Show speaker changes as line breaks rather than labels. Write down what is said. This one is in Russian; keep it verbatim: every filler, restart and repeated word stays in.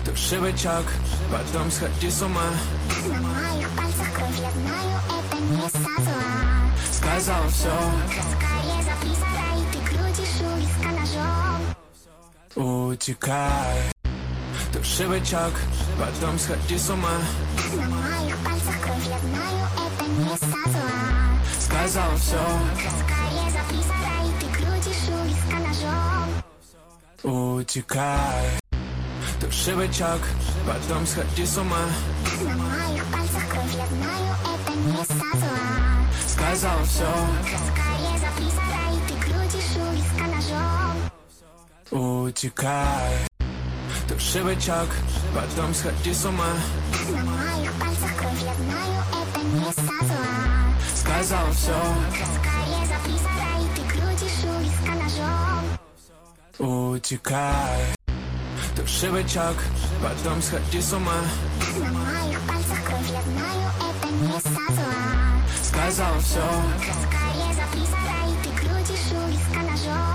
Туши бычок, потом сходи с ума.
На моих пальцах кровь, я знаю, это не со зла.
Сказал все,
Скорее запри сарай, ты крутишь у виска ножом.
утекай. Туши бычок, потом сходи с ума.
На моих пальцах кровь, я знаю, это не со зла.
Сказал все,
Скорее запри сарай, ты крутишь у виска ножом.
утекай. Туши бычок, потом сходи с ума.
На моих пальцах кровь, я знаю, это не со зла.
Сказал все,
Скорее запри сарай, ты крутишь у виска ножом.
утекай. Туши бычок, потом сходи с ума.
На моих пальцах кровь, я знаю, это не со зла.
Сказал все,
Скорее запри сарай, ты крутишь у виска ножом.
утекай. Туши бычок, потом сходи с ума.
На моих пальцах кровь, я знаю, это не со зла.
Сказал все,
Скорее